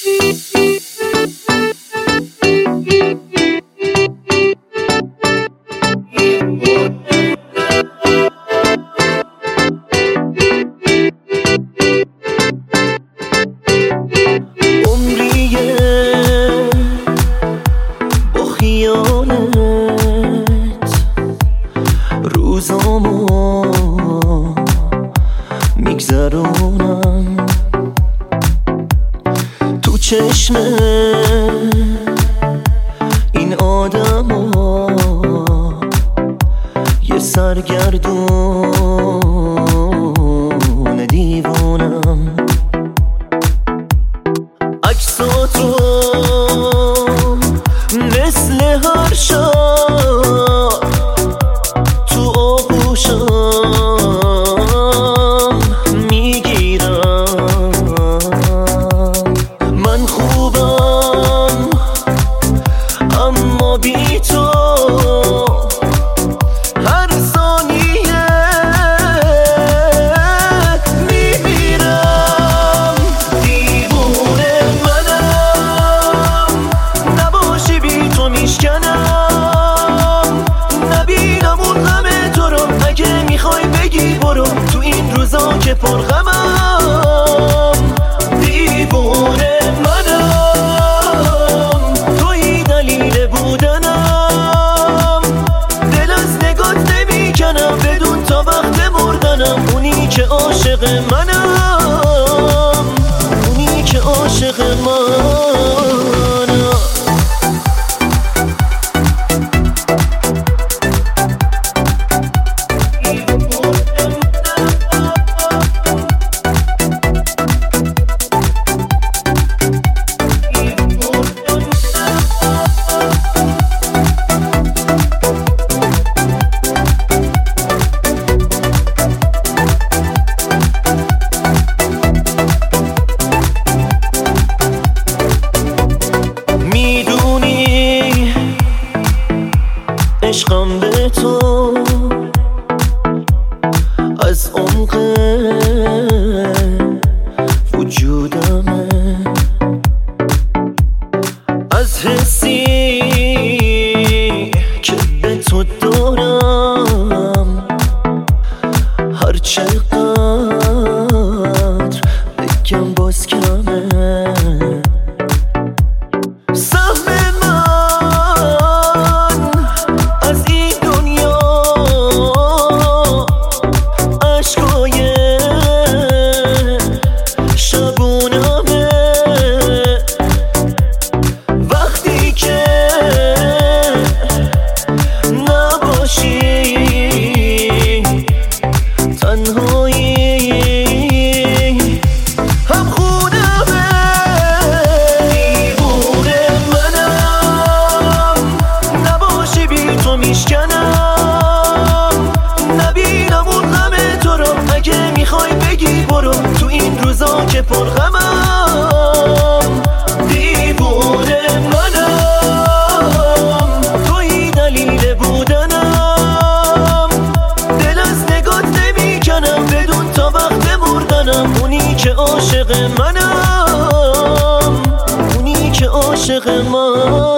روزامو میگذرونم تو چشم این آدما، یه سرگردون دیوونم. عکساتو مثل هر شب تو آغوشم میگیرم. من خوبم اما بی تو هر ثانیه میمیرم. دیوونه منم، نباشی بی تو میشکنم. نبینم اون غم تو رو، اگه میخوای بگی برو تو این روزا که پر غمم. دیوونه منم، توی دلیل بودنم. دل از نگات نمیکنم بدون تا وقت مردنم. اونی که عاشق منم، اونی که عاشق منم. عشقم به تو از عمق وجودمه، از حسی که به تو دارم. هر چقدر بگم باز کمه. تو این روزا که پر غمم. دیوونه منم، توی دلیل بودنم. دل از نگات نمیکنم بدون تا وقت مردنم. اونی که عاشق منم، اونی که عاشق من.